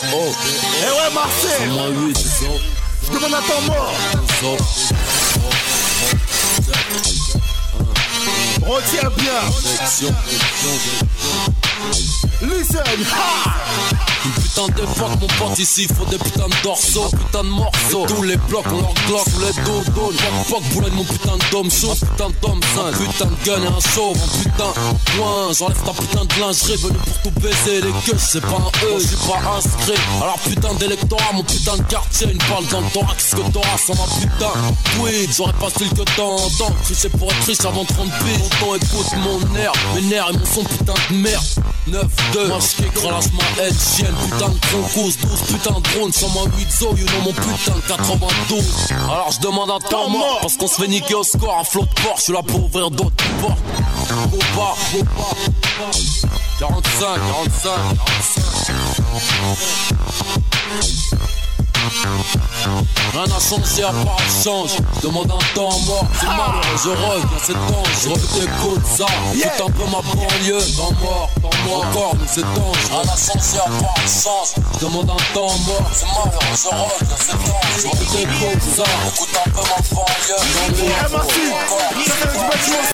oh. Eh ouais, Marcel. Je demande à ton mort. Retiens bien. Listen, ha! Une putain d'époque, mon pote, ici faut des putains de dorsaux, putain de morceaux. Tous les blocs, on leur glock, les dodos. Poc, boulette, mon putain de dôme chaud. Un putain de dôme sain, putain de gun et un chauve. Un putain de point, j'enlève ta putain de lingerie. Venu pour tout baiser les queues, c'est pas un E, j'suis pas inscrit. Alors putain d'électorat, mon putain de quartier. Une balle dans le thorax que t'auras sans ma putain. Oui, j'aurais pas su que t'entends. Tricher pour être riche avant 30 piges. Tonton écoute mon air, mes nerfs et mon son putain de merde. 9-2, moi j'kick, relâche ma haine, chienne, putain de concours, 12 putain de drone, sur ma 8 zo, you know mon putain de 92. Alors je demande un temps mort, parce qu'on se fait niquer au score, un flot de porc, je suis là pour ouvrir d'autres portes. Go pas, 45. Rien n'a changé à part le change. Demande un temps mort, c'est malheureux, je reviens, c'est dangereux. T'écoutes ça, écoute un peu ma banlieue. Temps mort, encore, mais c'est dangereux. Rien n'a changé à part le change. Demande un temps mort, c'est malheureux, je reviens, c'est dangereux. T'écoutes ça, écoute un peu ma banlieue. Encore, mais c'est dangereux.